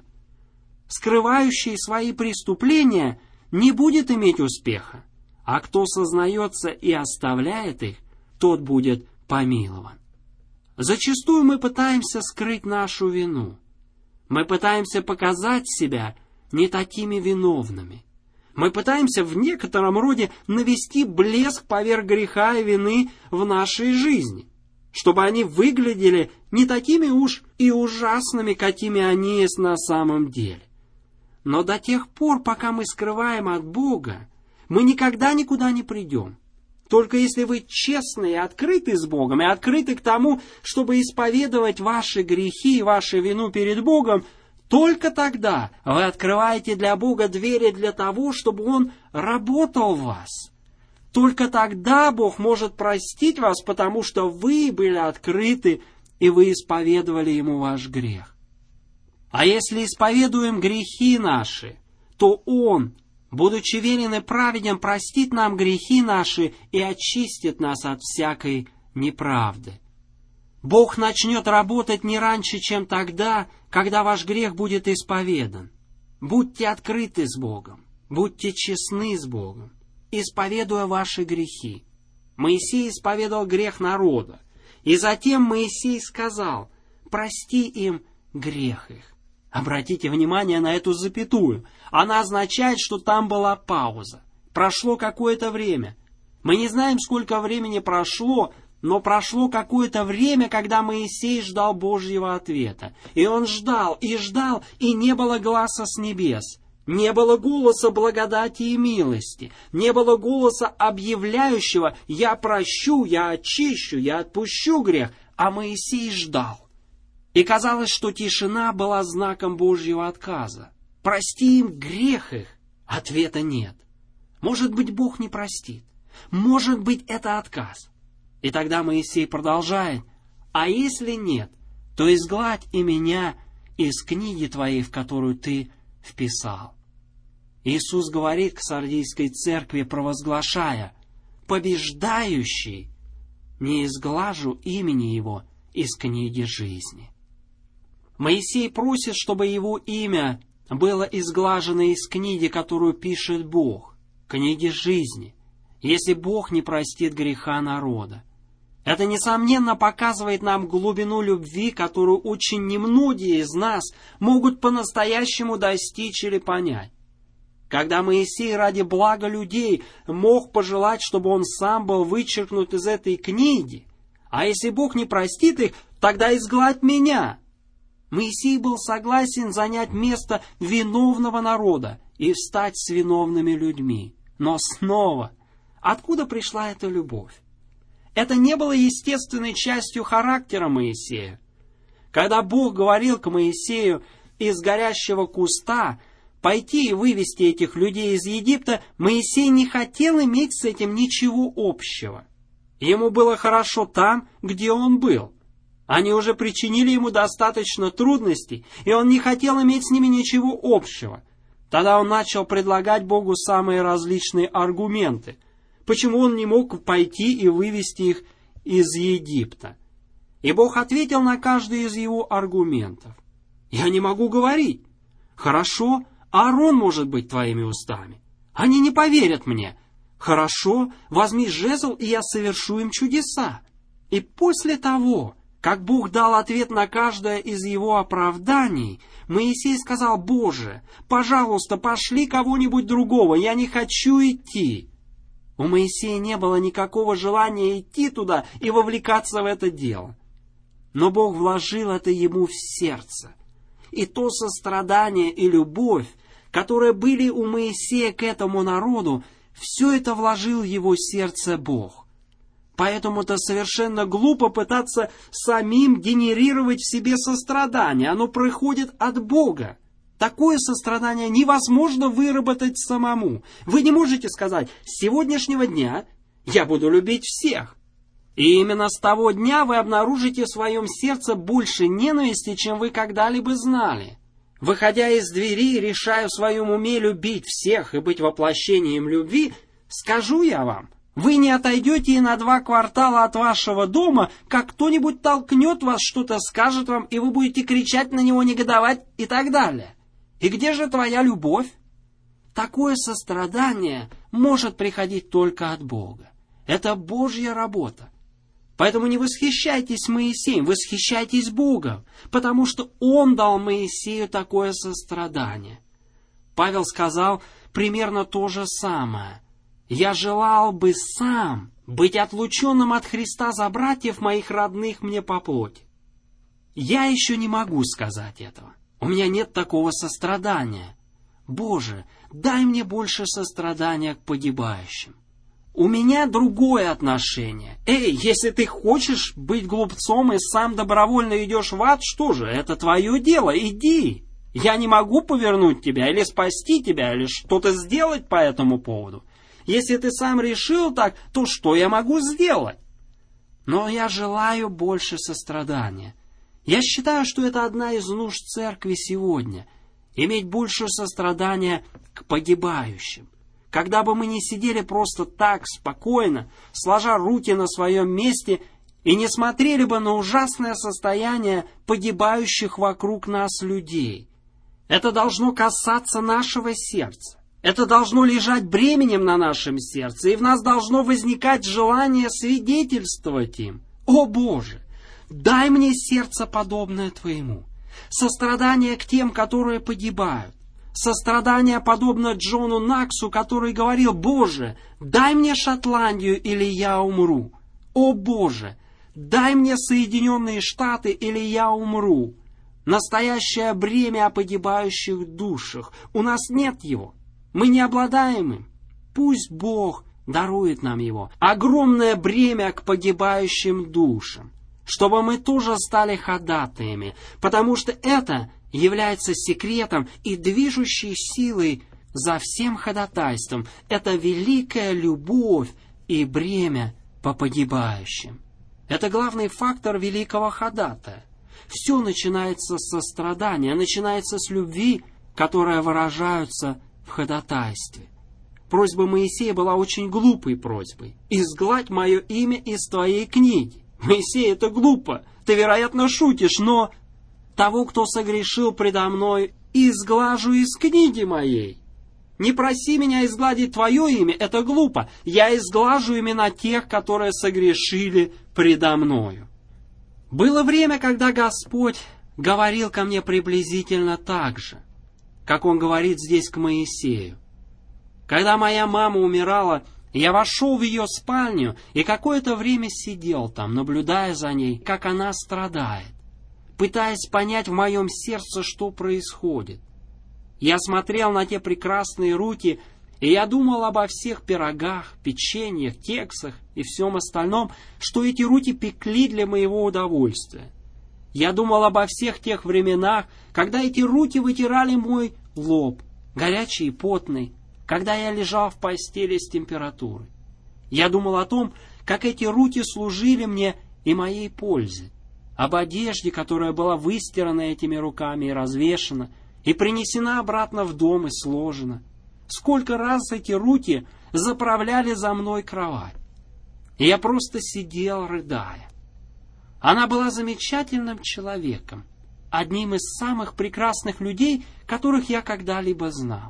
Скрывающий свои преступления не будет иметь успеха, а кто сознается и оставляет их, тот будет помилован. Зачастую мы пытаемся скрыть нашу вину. Мы пытаемся показать себя не такими виновными. Мы пытаемся в некотором роде навести блеск поверх греха и вины в нашей жизни, чтобы они выглядели не такими уж и ужасными, какими они есть на самом деле. Но до тех пор, пока мы скрываем от Бога, мы никогда никуда не придем. Только если вы честны и открыты с Богом, и открыты к тому, чтобы исповедовать ваши грехи и вашу вину перед Богом, только тогда вы открываете для Бога двери для того, чтобы Он работал в вас. Только тогда Бог может простить вас, потому что вы были открыты, и вы исповедовали Ему ваш грех. А если исповедуем грехи наши, то Он, будучи верен и праведен, простит нам грехи наши и очистит нас от всякой неправды. Бог начнет работать не раньше, чем тогда, когда ваш грех будет исповедан. Будьте открыты с Богом, будьте честны с Богом, исповедуя ваши грехи. Моисей исповедовал грех народа, и затем Моисей сказал: «Прости им грех их». Обратите внимание на эту запятую. Она означает, что там была пауза. Прошло какое-то время. Мы не знаем, сколько времени прошло, но прошло какое-то время, когда Моисей ждал Божьего ответа. И он ждал, и не было гласа с небес. Не было голоса благодати и милости. Не было голоса, объявляющего: «Я прощу, я очищу, я отпущу грех». А Моисей ждал. И казалось, что тишина была знаком Божьего отказа. Прости им грех их. Ответа нет. Может быть, Бог не простит. Может быть, это отказ. И тогда Моисей продолжает: «А если нет, то изгладь и меня из книги твоей, в которую ты вписал». Иисус говорит к Сардийской церкви, провозглашая: «Побеждающий, не изглажу имени его из книги жизни». Моисей просит, чтобы его имя было изглажено из книги, которую пишет Бог, книги жизни, если Бог не простит греха народа. Это, несомненно, показывает нам глубину любви, которую очень немногие из нас могут по-настоящему достичь или понять. Когда Моисей ради блага людей мог пожелать, чтобы он сам был вычеркнут из этой книги, а если Бог не простит их, тогда изгладь меня. Моисей был согласен занять место виновного народа и встать с виновными людьми. Но снова, откуда пришла эта любовь? Это не было естественной частью характера Моисея. Когда Бог говорил к Моисею из горящего куста пойти и вывести этих людей из Египта, Моисей не хотел иметь с этим ничего общего. Ему было хорошо там, где он был. Они уже причинили ему достаточно трудностей, и он не хотел иметь с ними ничего общего. Тогда он начал предлагать Богу самые различные аргументы, почему он не мог пойти и вывести их из Египта. И Бог ответил на каждый из его аргументов. «Я не могу говорить. Хорошо, Аарон может быть твоими устами. Они не поверят мне. Хорошо, возьми жезл, и я совершу им чудеса». И после того, как Бог дал ответ на каждое из его оправданий, Моисей сказал: «Боже, пожалуйста, пошли кого-нибудь другого, я не хочу идти». У Моисея не было никакого желания идти туда и вовлекаться в это дело. Но Бог вложил это ему в сердце. И то сострадание и любовь, которые были у Моисея к этому народу, все это вложил в его сердце Бог. Поэтому-то совершенно глупо пытаться самим генерировать в себе сострадание. Оно приходит от Бога. Такое сострадание невозможно выработать самому. Вы не можете сказать: «С сегодняшнего дня я буду любить всех». И именно с того дня вы обнаружите в своем сердце больше ненависти, чем вы когда-либо знали. Выходя из двери, решая в своем уме любить всех и быть воплощением любви, скажу я вам, вы не отойдете и на 2 квартала от вашего дома, как кто-нибудь толкнет вас, что-то скажет вам, и вы будете кричать на него, негодовать и так далее. И где же твоя любовь? Такое сострадание может приходить только от Бога. Это Божья работа. Поэтому не восхищайтесь Моисеем, восхищайтесь Богом, потому что Он дал Моисею такое сострадание. Павел сказал примерно то же самое. «Я желал бы сам быть отлученным от Христа за братьев моих родных мне по плоти». Я еще не могу сказать этого. У меня нет такого сострадания. Боже, дай мне больше сострадания к погибающим. У меня другое отношение. Если ты хочешь быть глупцом и сам добровольно идешь в ад, что же, это твое дело, иди. Я не могу повернуть тебя, или спасти тебя, или что-то сделать по этому поводу. Если ты сам решил так, то что я могу сделать? Но я желаю больше сострадания. Я считаю, что это одна из нужд церкви сегодня — иметь больше сострадания к погибающим. Когда бы мы не сидели просто так, спокойно, сложа руки на своем месте, и не смотрели бы на ужасное состояние погибающих вокруг нас людей. Это должно касаться нашего сердца. Это должно лежать бременем на нашем сердце, и в нас должно возникать желание свидетельствовать им. О Боже, дай мне сердце, подобное Твоему. Сострадание к тем, которые погибают. Сострадание подобно Джону Наксу, который говорил: «Боже, дай мне Шотландию, или я умру». О Боже, дай мне Соединенные Штаты, или я умру. Настоящее бремя о погибающих душах. У нас нет его. Мы не обладаем им. Пусть Бог дарует нам его. Огромное бремя к погибающим душам. Чтобы мы тоже стали ходатаями. Потому что это является секретом и движущей силой за всем ходатайством. Это великая любовь и бремя по погибающим. Это главный фактор великого ходатая. Все начинается с сострадания, начинается с любви, которая выражается в ходатайстве. Просьба Моисея была очень глупой просьбой. «Изгладь мое имя из твоей книги». Моисей, это глупо. Ты, вероятно, шутишь, но того, кто согрешил предо мной, изглажу из книги моей. Не проси меня изгладить твое имя, это глупо. Я изглажу имена тех, которые согрешили предо мною». Было время, когда Господь говорил ко мне приблизительно так же, как Он говорит здесь к Моисею. Когда моя мама умирала, я вошел в ее спальню и какое-то время сидел там, наблюдая за ней, как она страдает, пытаясь понять в моем сердце, что происходит. Я смотрел на те прекрасные руки, и я думал обо всех пирогах, печеньях, кексах и всем остальном, что эти руки пекли для моего удовольствия. Я думал обо всех тех временах, когда эти руки вытирали мой лоб, горячий и потный, когда я лежал в постели с температурой. Я думал о том, как эти руки служили мне и моей пользе, об одежде, которая была выстирана этими руками и развешана, и принесена обратно в дом и сложена. Сколько раз эти руки заправляли за мной кровать. И я просто сидел, рыдая. Она была замечательным человеком, одним из самых прекрасных людей, которых я когда-либо знал.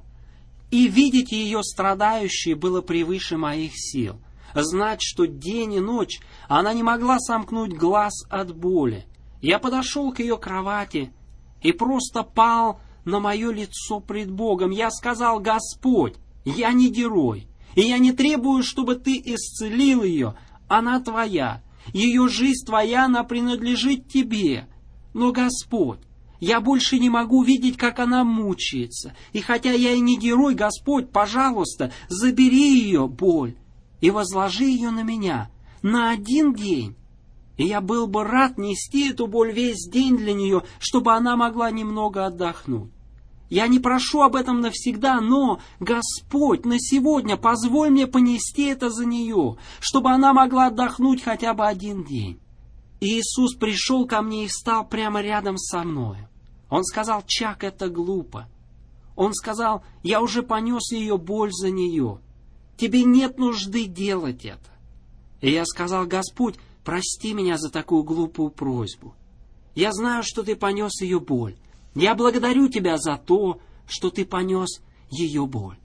И видеть ее страдающей было превыше моих сил. Знать, что день и ночь она не могла сомкнуть глаз от боли. Я подошел к ее кровати и просто пал на мое лицо пред Богом. Я сказал: «Господь, я не герой, и я не требую, чтобы Ты исцелил ее. Она Твоя, ее жизнь Твоя, она принадлежит Тебе. Но, Господь, я больше не могу видеть, как она мучается. И хотя я и не герой, Господь, пожалуйста, забери ее боль и возложи ее на меня на один день. И я был бы рад нести эту боль весь день для нее, чтобы она могла немного отдохнуть. Я не прошу об этом навсегда, но, Господь, на сегодня позволь мне понести это за нее, чтобы она могла отдохнуть хотя бы один день». И Иисус пришел ко мне и встал прямо рядом со мной. Он сказал: «Чак, это глупо». Он сказал: «Я уже понес ее боль за нее. Тебе нет нужды делать это». И я сказал: «Господь, прости меня за такую глупую просьбу. Я знаю, что Ты понес ее боль. Я благодарю Тебя за то, что Ты понес ее боль».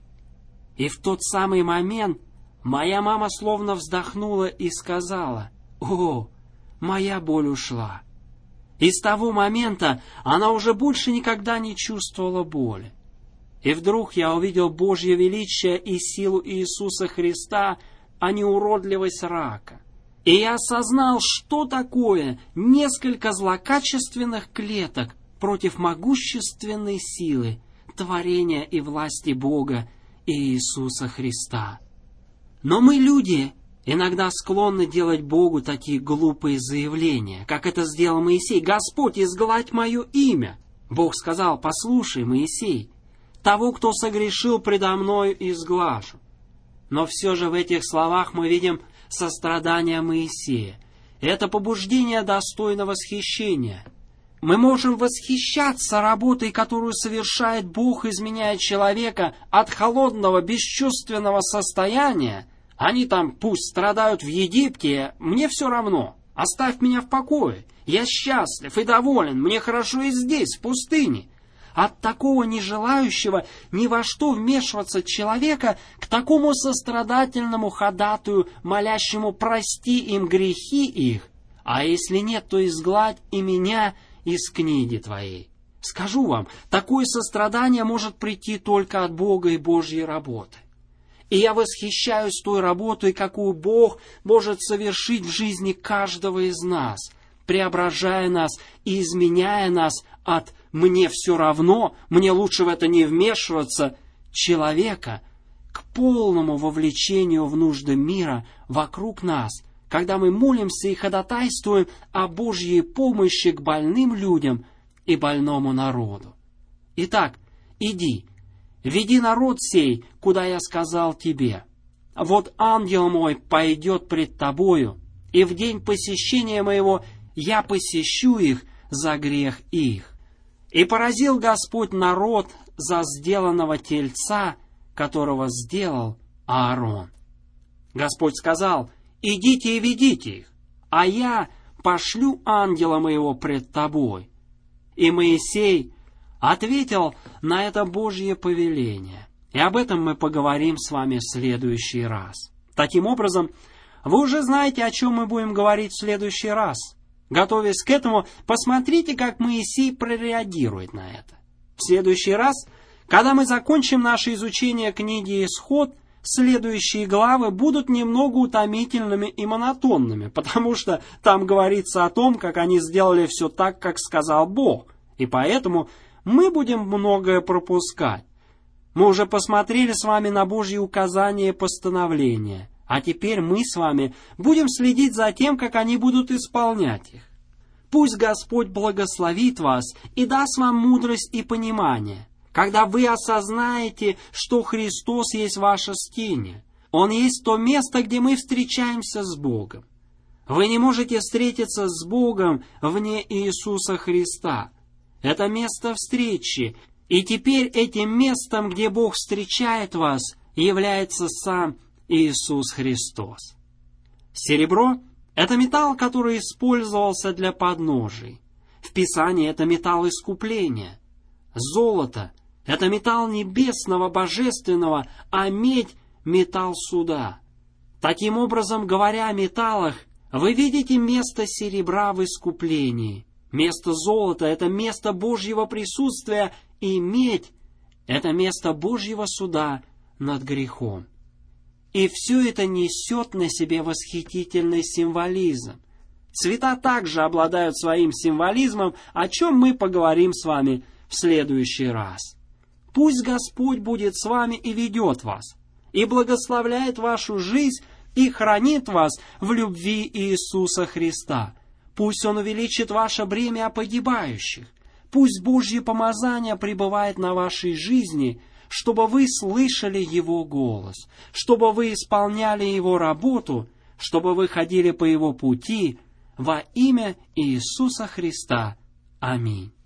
И в тот самый момент моя мама словно вздохнула и сказала: «О, моя боль ушла». И с того момента она уже больше никогда не чувствовала боли. И вдруг я увидел Божье величие и силу Иисуса Христа, а не уродливость рака. И я осознал, что такое несколько злокачественных клеток против могущественной силы, творения и власти Бога и Иисуса Христа. Но мы, люди, иногда склонны делать Богу такие глупые заявления, как это сделал Моисей: «Господь, изгладь мое имя». Бог сказал: «Послушай, Моисей, того, кто согрешил предо мною, изглажу». Но все же в этих словах мы видим сострадание Моисея. Это побуждение достойно восхищения. Мы можем восхищаться работой, которую совершает Бог, изменяя человека от холодного, бесчувственного состояния. Они там пусть страдают в Египте, мне все равно. Оставь меня в покое. Я счастлив и доволен, мне хорошо и здесь, в пустыне. От такого нежелающего ни во что вмешиваться человека к такому сострадательному ходатаю, молящему: «Прости им грехи их, а если нет, то изгладь и меня из книги Твоей». Скажу вам, такое сострадание может прийти только от Бога и Божьей работы. И я восхищаюсь той работой, какую Бог может совершить в жизни каждого из нас, преображая нас и изменяя нас от «мне все равно, мне лучше в это не вмешиваться» человека к полному вовлечению в нужды мира вокруг нас, когда мы молимся и ходатайствуем о Божьей помощи к больным людям и больному народу. Итак, иди, веди народ сей, куда я сказал тебе. Вот ангел мой пойдет пред тобою, и в день посещения моего я посещу их за грех их. И поразил Господь народ за сделанного тельца, которого сделал Аарон. Господь сказал: «Идите и ведите их, а я пошлю ангела моего пред тобой». И Моисей ответил на это Божье повеление. И об этом мы поговорим с вами в следующий раз. Таким образом, вы уже знаете, о чем мы будем говорить в следующий раз. Готовясь к этому, посмотрите, как Моисей прореагирует на это. В следующий раз, когда мы закончим наше изучение книги «Исход», следующие главы будут немного утомительными и монотонными, потому что там говорится о том, как они сделали все так, как сказал Бог, и поэтому мы будем многое пропускать. Мы уже посмотрели с вами на Божьи указания и постановления, а теперь мы с вами будем следить за тем, как они будут исполнять их. Пусть Господь благословит вас и даст вам мудрость и понимание, когда вы осознаете, что Христос есть ваша скиния. Он есть то место, где мы встречаемся с Богом. Вы не можете встретиться с Богом вне Иисуса Христа. Это место встречи, и теперь этим местом, где Бог встречает вас, является сам Иисус Христос. Серебро — это металл, который использовался для подножий. В Писании это металл искупления. Золото — это металл небесного, божественного, а медь — металл суда. Таким образом, говоря о металлах, вы видите место серебра в искуплении. Место золота — это место Божьего присутствия, и медь — это место Божьего суда над грехом. И все это несет на себе восхитительный символизм. Цвета также обладают своим символизмом, о чем мы поговорим с вами в следующий раз. Пусть Господь будет с вами и ведет вас, и благословляет вашу жизнь, и хранит вас в любви Иисуса Христа. Пусть Он увеличит ваше бремя о погибающих. Пусть Божье помазание пребывает на вашей жизни, чтобы вы слышали Его голос, чтобы вы исполняли Его работу, чтобы вы ходили по Его пути во имя Иисуса Христа. Аминь.